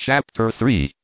Chapter 3.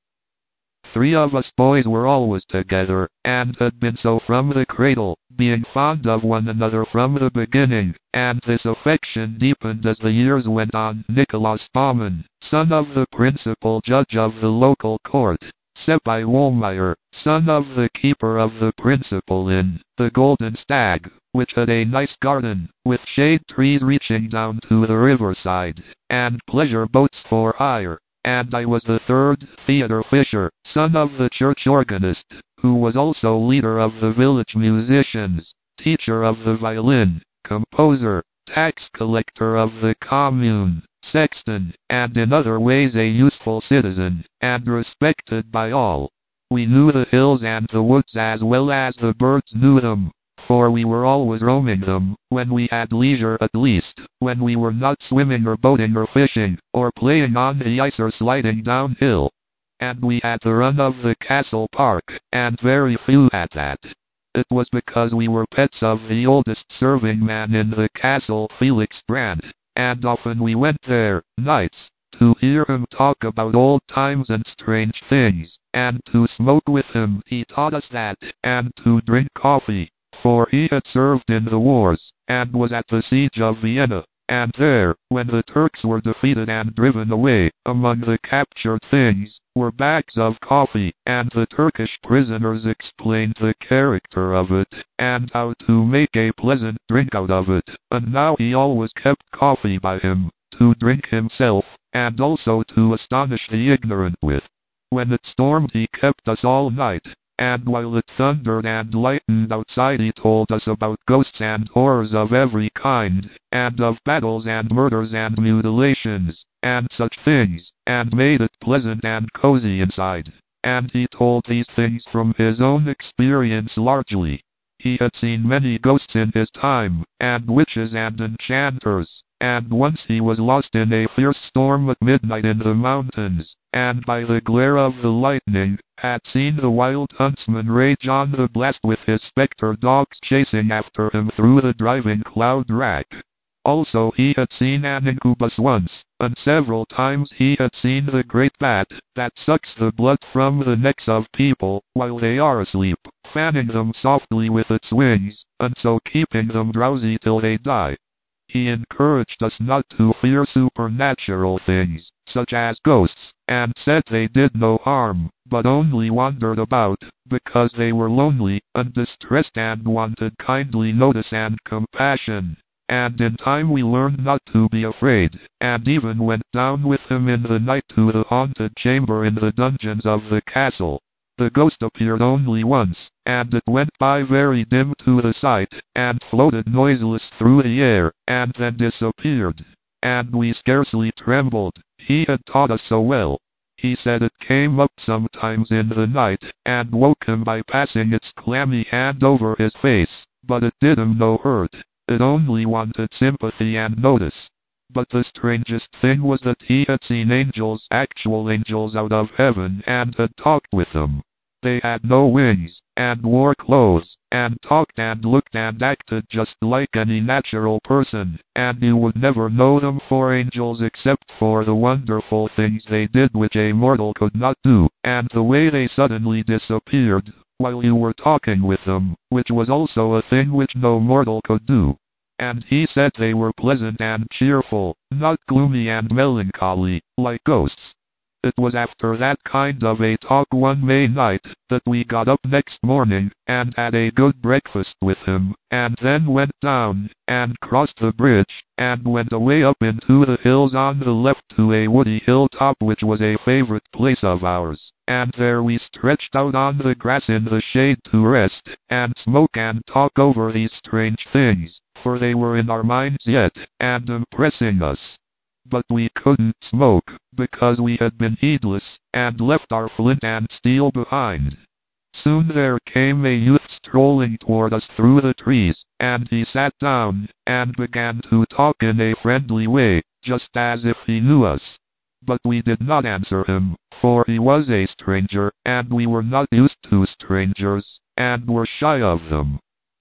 Three of us boys were always together, and had been so from the cradle, being fond of one another from the beginning, and this affection deepened as the years went on. Nicholas Baumann, son of the principal judge of the local court, Seppi Wohlmeyer, son of the keeper of the principal inn, the Golden Stag, which had a nice garden, with shade trees reaching down to the riverside, and pleasure boats for hire. And I was the third, Theodor Fischer, son of the church organist, who was also leader of the village musicians, teacher of the violin, composer, tax collector of the commune, sexton, and in other ways a useful citizen, and respected by all. We knew the hills and the woods as well as the birds knew them, for we were always roaming them, when we had leisure at least, when we were not swimming or boating or fishing, or playing on the ice or sliding downhill. And we had the run of the castle park, and very few had that. It was because we were pets of the oldest serving man in the castle, Felix Brandt, and often we went there, nights, to hear him talk about old times and strange things, and to smoke with him. He taught us that, and to drink coffee, for he had served in the wars, and was at the siege of Vienna, and there, when the Turks were defeated and driven away, among the captured things, were bags of coffee, and the Turkish prisoners explained the character of it, and how to make a pleasant drink out of it, and now he always kept coffee by him, to drink himself, and also to astonish the ignorant with. When it stormed he kept us all night, and while it thundered and lightened outside he told us about ghosts and horrors of every kind, and of battles and murders and mutilations, and such things, and made it pleasant and cozy inside. And he told these things from his own experience largely. He had seen many ghosts in his time, and witches and enchanters, and once he was lost in a fierce storm at midnight in the mountains, and by the glare of the lightning, had seen the wild huntsman rage on the blast with his spectre dogs chasing after him through the driving cloud rack. Also he had seen an incubus once, and several times he had seen the great bat, that sucks the blood from the necks of people, while they are asleep, fanning them softly with its wings, and so keeping them drowsy till they die. He encouraged us not to fear supernatural things, such as ghosts, and said they did no harm, but only wandered about, because they were lonely, and distressed and wanted kindly notice and compassion. And in time we learned not to be afraid, and even went down with him in the night to the haunted chamber in the dungeons of the castle. The ghost appeared only once, and it went by very dim to the sight, and floated noiseless through the air, and then disappeared. And we scarcely trembled, he had taught us so well. He said it came up sometimes in the night, and woke him by passing its clammy hand over his face, but it did him no hurt. It only wanted sympathy and notice. But the strangest thing was that he had seen angels, actual angels out of heaven, and had talked with them. They had no wings, and wore clothes, and talked and looked and acted just like any natural person, and you would never know them for angels except for the wonderful things they did which a mortal could not do, and the way they suddenly disappeared while you were talking with them, which was also a thing which no mortal could do. And he said they were pleasant and cheerful, not gloomy and melancholy, like ghosts. It was after that kind of a talk one May night, that we got up next morning, and had a good breakfast with him, and then went down, and crossed the bridge, and went away up into the hills on the left to a woody hilltop which was a favorite place of ours, and there we stretched out on the grass in the shade to rest, and smoke and talk over these strange things, for they were in our minds yet, and impressing us. But we couldn't smoke, because we had been heedless, and left our flint and steel behind. Soon there came a youth strolling toward us through the trees, and he sat down, and began to talk in a friendly way, just as if he knew us. But we did not answer him, for he was a stranger, and we were not used to strangers, and were shy of them.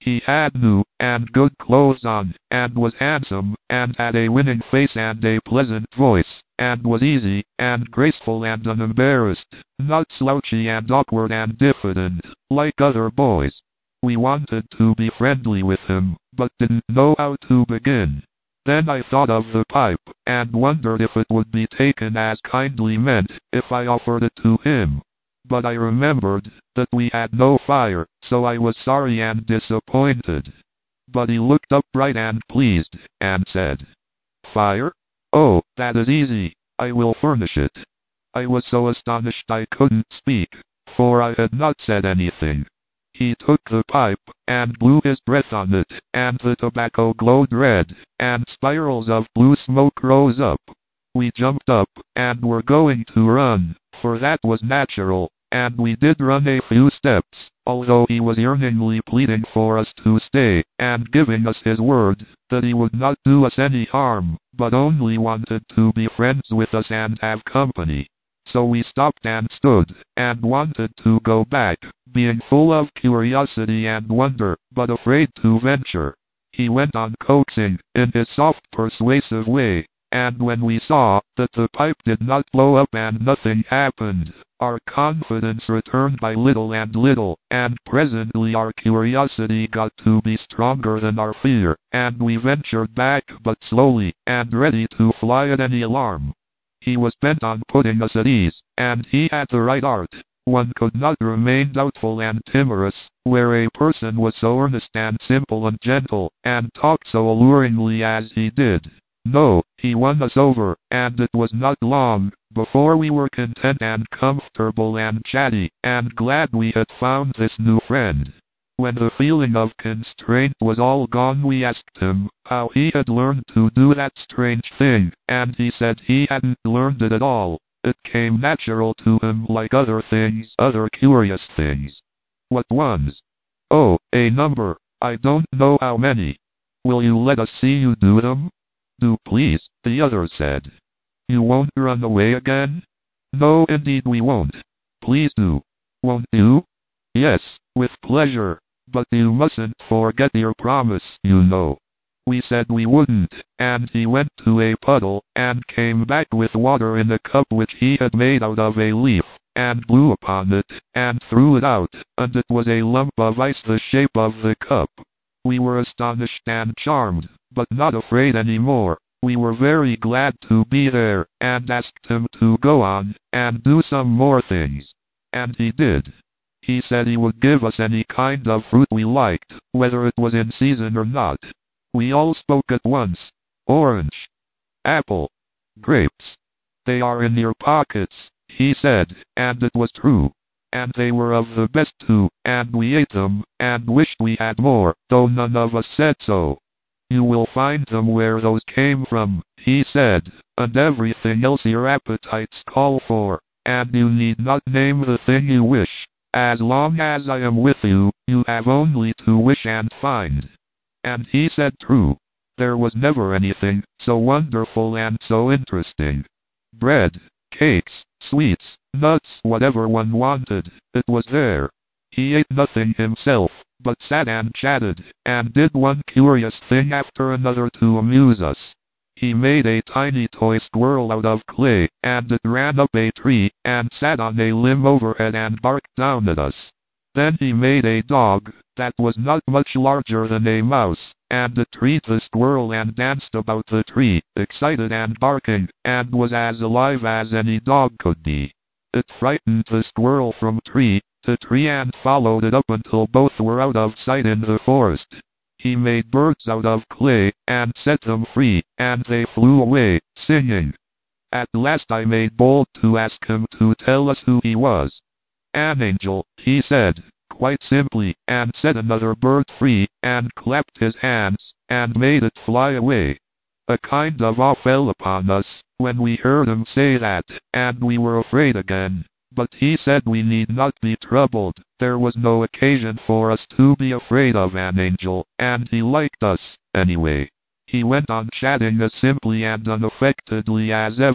He had new and good clothes on, and was handsome, and had a winning face and a pleasant voice, and was easy, and graceful and unembarrassed, not slouchy and awkward and diffident, like other boys. We wanted to be friendly with him, but didn't know how to begin. Then I thought of the pipe, and wondered if it would be taken as kindly meant if I offered it to him. But I remembered that we had no fire, so I was sorry and disappointed. But he looked up bright and pleased, and said, "Fire? Oh, that is easy. I will furnish it." I was so astonished I couldn't speak, for I had not said anything. He took the pipe, and blew his breath on it, and the tobacco glowed red, and spirals of blue smoke rose up. We jumped up, and were going to run, for that was natural, and we did run a few steps, although he was yearningly pleading for us to stay, and giving us his word that he would not do us any harm, but only wanted to be friends with us and have company. So we stopped and stood, and wanted to go back, being full of curiosity and wonder, but afraid to venture. He went on coaxing, in his soft persuasive way, and when we saw that the pipe did not blow up and nothing happened, our confidence returned by little and little, and presently our curiosity got to be stronger than our fear, and we ventured back but slowly, and ready to fly at any alarm. He was bent on putting us at ease, and he had the right art. One could not remain doubtful and timorous, where a person was so earnest and simple and gentle, and talked so alluringly as he did. No, he won us over, and it was not long before we were content and comfortable and chatty, and glad we had found this new friend. When the feeling of constraint was all gone, we asked him how he had learned to do that strange thing, and he said he hadn't learned it at all. It came natural to him like other things, other curious things. What ones? Oh, a number. I don't know how many. Will you let us see you do them? Do please, the other said. You won't run away again? No, indeed we won't. Please do. Won't you? Yes, with pleasure. But you mustn't forget your promise, you know. We said we wouldn't, and he went to a puddle, and came back with water in a cup which he had made out of a leaf, and blew upon it, and threw it out, and it was a lump of ice the shape of the cup. We were astonished and charmed, but not afraid any more. We were very glad to be there, and asked him to go on, and do some more things. And he did. He said he would give us any kind of fruit we liked, whether it was in season or not. We all spoke at once. Orange. Apple. Grapes. They are in your pockets, he said, and it was true. And they were of the best too, and we ate them, and wished we had more, though none of us said so. You will find them where those came from, he said, and everything else your appetites call for, and you need not name the thing you wish. As long as I am with you, you have only to wish and find. And he said true. There was never anything so wonderful and so interesting. Bread, cakes, sweets, nuts, whatever one wanted, it was there. He ate nothing himself, but sat and chatted, and did one curious thing after another to amuse us. He made a tiny toy squirrel out of clay, and it ran up a tree, and sat on a limb overhead and barked down at us. Then he made a dog, that was not much larger than a mouse, and it treed the squirrel and danced about the tree, excited and barking, and was as alive as any dog could be. It frightened the squirrel from tree to tree and followed it up until both were out of sight in the forest. He made birds out of clay, and set them free, and they flew away, singing. At last I made bold to ask him to tell us who he was. An angel, he said, quite simply, and set another bird free, and clapped his hands, and made it fly away. A kind of awe fell upon us, when we heard him say that, and we were afraid again. But he said we need not be troubled, there was no occasion for us to be afraid of an angel, and he liked us, anyway. He went on chatting as simply and unaffectedly as ever,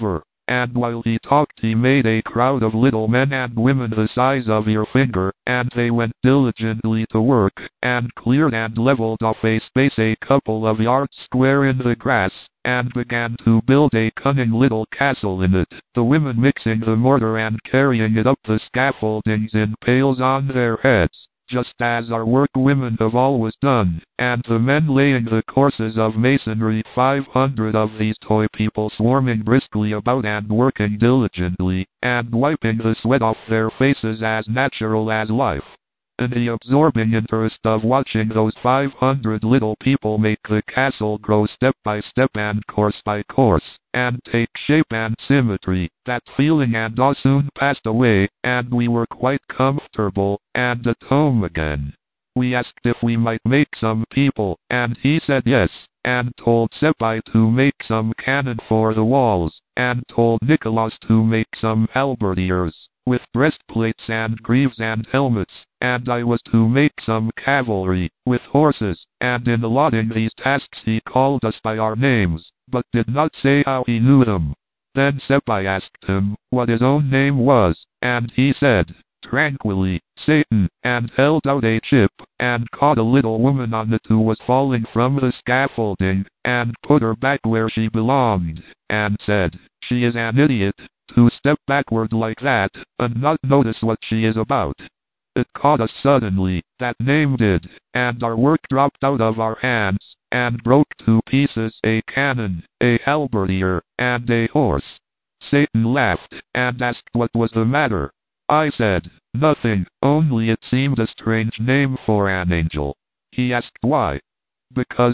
and while he talked he made a crowd of little men and women the size of your finger, and they went diligently to work, and cleared and leveled off a space a couple of yards square in the grass, and began to build a cunning little castle in it, the women mixing the mortar and carrying it up the scaffoldings in pails on their heads, just as our workwomen have always done, and the men laying the courses of masonry. 500 of these toy people swarming briskly about and working diligently, and wiping the sweat off their faces as natural as life. In the absorbing interest of watching those 500 little people make the castle grow step by step and course by course, and take shape and symmetry, that feeling and awe soon passed away, and we were quite comfortable, and at home again. We asked if we might make some people, and he said yes, and told Seppi to make some cannon for the walls, and told Nicholas to make some halberdiers, with breastplates and greaves and helmets, and I was to make some cavalry, with horses, and in allotting these tasks he called us by our names, but did not say how he knew them. Then Seppi asked him what his own name was, and he said, tranquilly, Satan, and held out a chip, and caught a little woman on it who was falling from the scaffolding, and put her back where she belonged, and said, she is an idiot, to step backward like that, and not notice what she is about. It caught us suddenly, that name did, and our work dropped out of our hands, and broke to pieces a cannon, a halberdier, and a horse. Satan laughed, and asked what was the matter. I said, nothing, only it seemed a strange name for an angel. He asked why. Because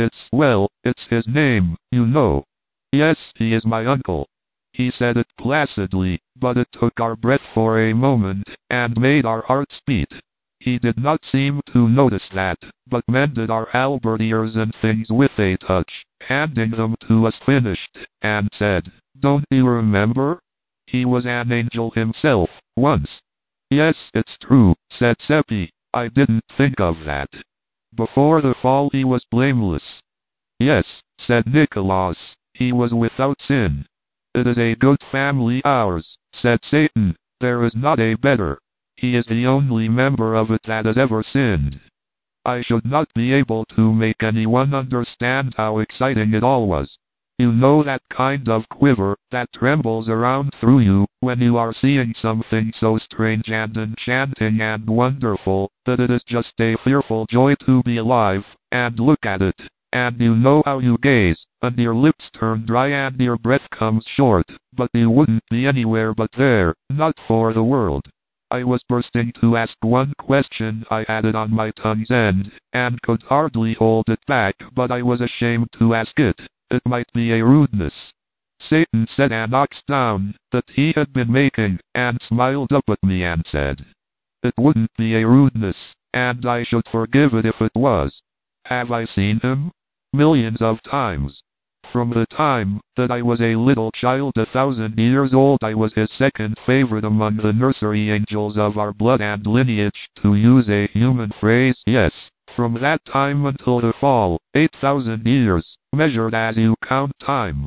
it's his name, you know. Yes, he is my uncle. He said it placidly, but it took our breath for a moment, and made our hearts beat. He did not seem to notice that, but mended our halberdiers and things with a touch, handing them to us finished, and said, don't you remember? He was an angel himself, once. Yes, it's true, said Seppi. I didn't think of that. Before the fall he was blameless. Yes, said Nicholas, he was without sin. It is a good family ours, said Satan. There is not a better. He is the only member of it that has ever sinned. I should not be able to make anyone understand how exciting it all was. You know that kind of quiver that trembles around through you when you are seeing something so strange and enchanting and wonderful that it is just a fearful joy to be alive and look at it. And you know how you gaze, and your lips turn dry and your breath comes short, but you wouldn't be anywhere but there, not for the world. I was bursting to ask one question I had it on my tongue's end, and could hardly hold it back, but I was ashamed to ask it. It might be a rudeness. Satan set an ox down that he had been making, and smiled up at me and said, it wouldn't be a rudeness, and I should forgive it if it was. Have I seen him? Millions of times. From the time that I was a little child 1,000 years old I was his second favorite among the nursery angels of our blood and lineage, to use a human phrase. Yes, from that time until the fall, 8,000 years, measured as you count time.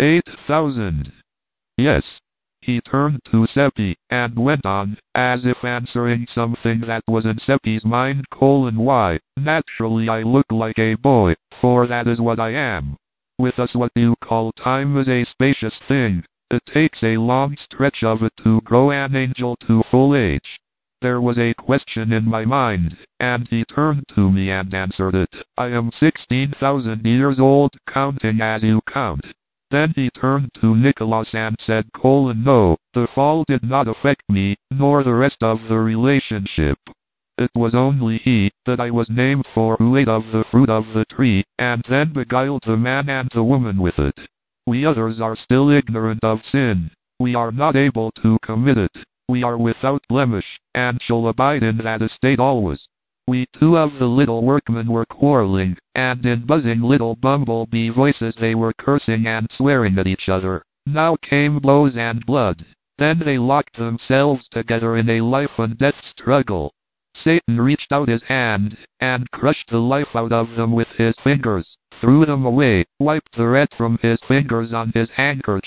8,000. Yes. He turned to Seppi, and went on, as if answering something that was in Seppi's mind: why, naturally I look like a boy, for that is what I am. With us what you call time is a spacious thing. It takes a long stretch of it to grow an angel to full age. There was a question in my mind, and he turned to me and answered it. I am 16,000 years old, counting as you count. Then he turned to Nicholas and said, no, the fall did not affect me, nor the rest of the relationship. It was only he that I was named for who ate of the fruit of the tree, and then beguiled the man and the woman with it. We others are still ignorant of sin. We are not able to commit it. We are without blemish, and shall abide in that estate always. We two of the little workmen were quarreling, and in buzzing little bumblebee voices they were cursing and swearing at each other. Now came blows and blood. Then they locked themselves together in a life and death struggle. Satan reached out his hand, and crushed the life out of them with his fingers, threw them away, wiped the red from his fingers on his handkerchief,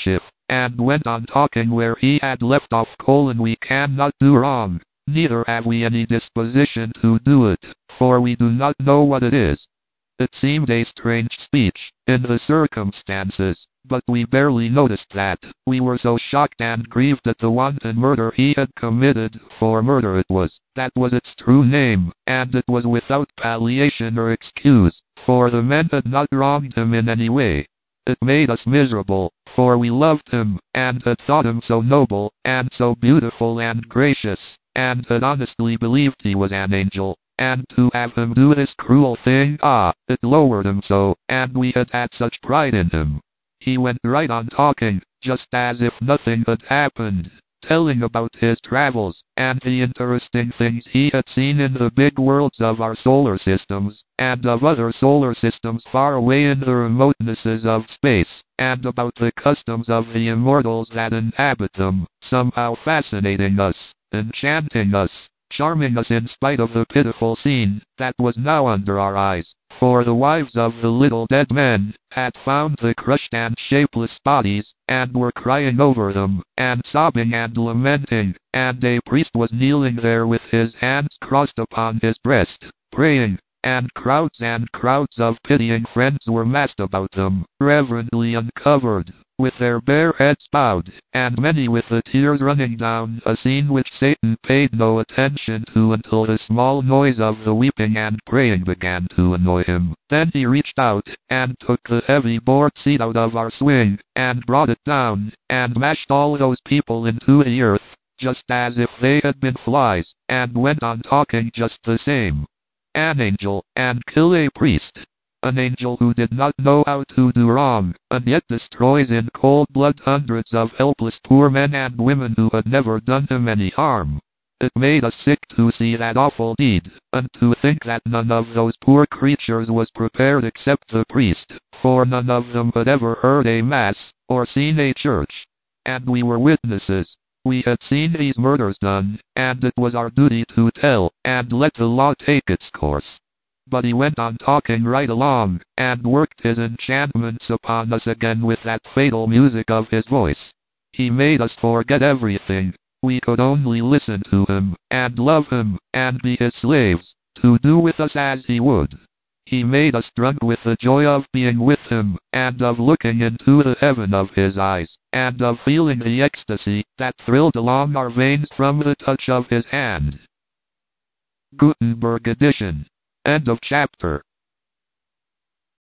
and went on talking where he had left off. We cannot do wrong, neither have we any disposition to do it, for we do not know what it is. It seemed a strange speech, in the circumstances, but we barely noticed that. We were so shocked and grieved at the wanton murder he had committed, for murder it was. That was its true name, and it was without palliation or excuse, for the men had not wronged him in any way. It made us miserable, for we loved him, and had thought him so noble, and so beautiful and gracious, and had honestly believed he was an angel. And to have him do this cruel thing, it lowered him so, and we had had such pride in him. He went right on talking, just as if nothing had happened, telling about his travels, and the interesting things he had seen in the big worlds of our solar systems, and of other solar systems far away in the remotenesses of space, and about the customs of the immortals that inhabit them, somehow fascinating us, enchanting us, charming us in spite of the pitiful scene that was now under our eyes, for the wives of the little dead men had found the crushed and shapeless bodies, and were crying over them, and sobbing and lamenting, and a priest was kneeling there with his hands crossed upon his breast, praying, and crowds of pitying friends were massed about them, reverently uncovered, with their bare heads bowed, and many with the tears running down, a scene which Satan paid no attention to until the small noise of the weeping and praying began to annoy him. Then he reached out, and took the heavy board seat out of our swing, and brought it down, and mashed all those people into the earth, just as if they had been flies, and went on talking just the same. An angel, and kill a priest. An angel who did not know how to do wrong, and yet destroys in cold blood hundreds of helpless poor men and women who had never done him any harm. It made us sick to see that awful deed, and to think that none of those poor creatures was prepared except the priest, for none of them had ever heard a mass, or seen a church. And we were witnesses. We had seen these murders done, and it was our duty to tell, and let the law take its course. But he went on talking right along, and worked his enchantments upon us again with that fatal music of his voice. He made us forget everything. We could only listen to him, and love him, and be his slaves, to do with us as he would. He made us drunk with the joy of being with him, and of looking into the heaven of his eyes, and of feeling the ecstasy that thrilled along our veins from the touch of his hand. Gutenberg edition. End of chapter.